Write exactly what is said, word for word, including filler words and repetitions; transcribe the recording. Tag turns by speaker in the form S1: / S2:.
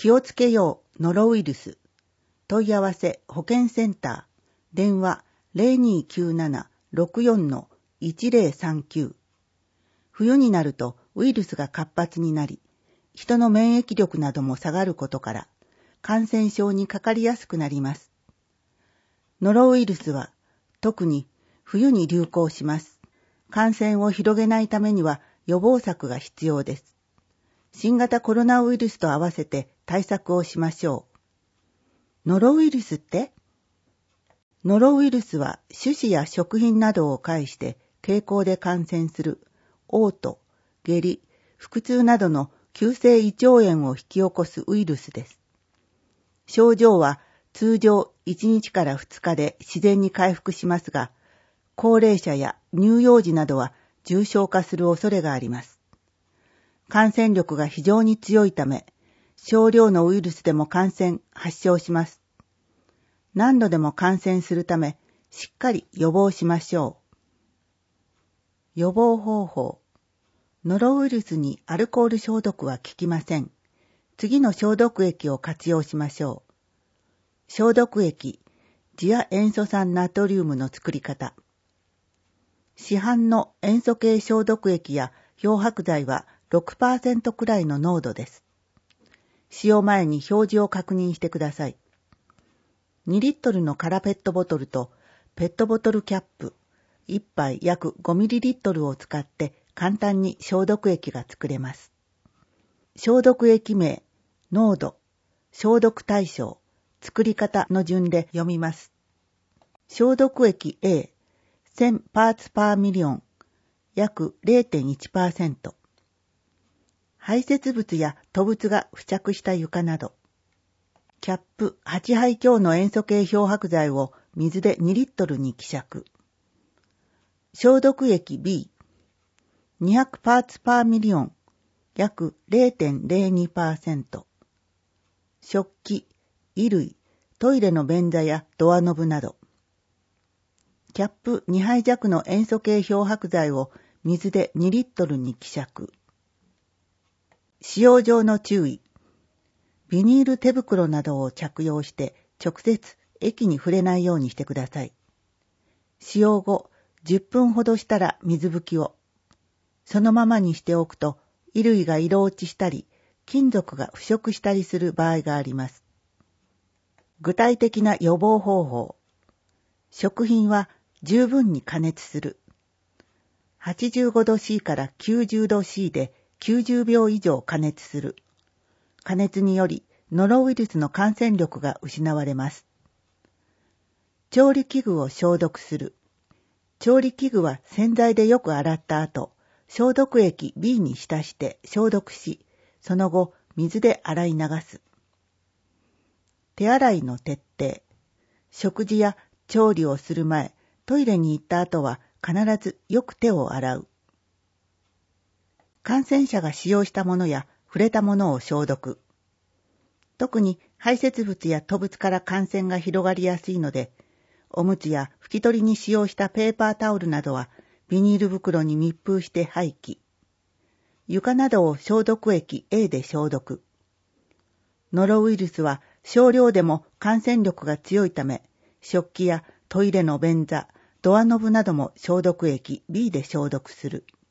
S1: 気をつけようノロウイルス。問い合わせ保健センター。電話 ゼロにーきゅうなな ろくよん いちゼロさんきゅう。冬になるとウイルスが活発になり、人の免疫力なども下がることから、感染症にかかりやすくなります。ノロウイルスは特に冬に流行します。感染を広げないためには予防策が必要です。新型コロナウイルスと合わせて対策をしましょう。ノロウイルスって？ノロウイルスは種子や食品などを介して経口で感染する嘔吐、下痢、腹痛などの急性胃腸炎を引き起こすウイルスです。症状は通常いちにちからふつかで自然に回復しますが、高齢者や乳幼児などは重症化する恐れがあります。感染力が非常に強いため、少量のウイルスでも感染・発症します。何度でも感染するため、しっかり予防しましょう。予防方法。ノロウイルスにアルコール消毒は効きません。次の消毒液を活用しましょう。消毒液、次亜塩素酸ナトリウムの作り方。市販の塩素系消毒液や漂白剤は ろくパーセント くらいの濃度です。使用前に表示を確認してください。にリットルの空ペットボトルとペットボトルキャップいっぱい約ごミリリットルを使って簡単に消毒液が作れます。消毒液名、濃度、消毒対象、作り方の順で読みます。消毒液 A、せんパーツパーミリオン、約 ゼロてんいちパーセント。排泄物や吐物が付着した床など。キャップはちはい強の塩素系漂白剤を水でにリットルに希釈。消毒液 B、にひゃくパーツパーミリオン、約 ゼロてんゼロにパーセント。食器、衣類、トイレの便座やドアノブなど。キャップにはい弱の塩素系漂白剤を水でにリットルに希釈。使用上の注意。ビニール手袋などを着用して直接液に触れないようにしてください。使用後じゅっぷんほどしたら水拭きを。そのままにしておくと衣類が色落ちしたり金属が腐食したりする場合があります。具体的な予防方法。食品は十分に加熱する。はちじゅうごど C からきゅうじゅうど C できゅうじゅうびょう以上加熱する。加熱によりノロウイルスの感染力が失われます。調理器具を消毒する。調理器具は洗剤でよく洗った後、消毒液 B に浸して消毒し、その後水で洗い流す。手洗いの徹底。食事や調理をする前、トイレに行った後は必ずよく手を洗う。感染者が使用したものや触れたものを消毒。特に排泄物や吐物から感染が広がりやすいので、おむつや拭き取りに使用したペーパータオルなどはビニール袋に密封して廃棄。床などを消毒液 A で消毒。ノロウイルスは少量でも感染力が強いため、食器やトイレの便座、ドアノブなども消毒液 B で消毒する。